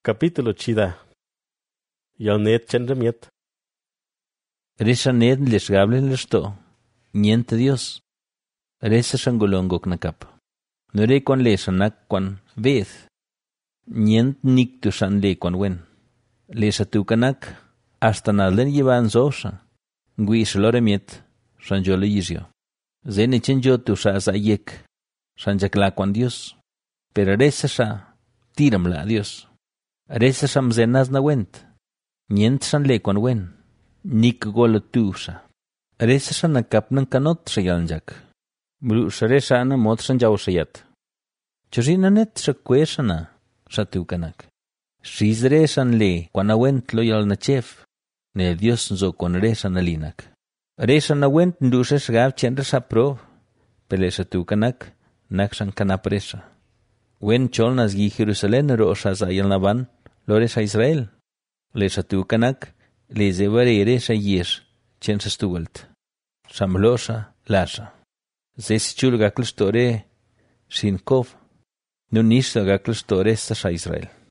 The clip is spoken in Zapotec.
Capítulo chida. Yalnet chenremiet. Resa ned lesgable lesto. Niente Dios. Resa shangolongok nakap. Nure kon lesa nak kon veth. Nient nik tu shan le kon wen. Lesa tu kanak hasta nalden llevan zosha. Ngui shloremiet shanjole yizio. Zene chenjo tu sha zayek. Shanjakla kon Dios. Pero resa sha tiramla Dios. Resa sham zenas na went. Nient shan le kon wen. Nik golo tu sha. Resa shan nakap ng kanot sa yalanjak. Mulu sa resa na mot shan jaw sayat. Chosina net sa kwesa na sa tu kanak. Shiz resan le kon na went lo yal na chef. Ne Dios nzo kon resa na linak. Resa na went ndu sa sgav chenra sa pro. Pele sa tu kanak nak shan kanapresa. Wen chol nas gi Jerusalem ro sa zayal na van lore sa Israel. Le sa tu kanak le zevarere sa yes chen sa stuwalt. Samlosa lasa. Zesi chul gakl store sin kov. Nunis gakl store sa Israel.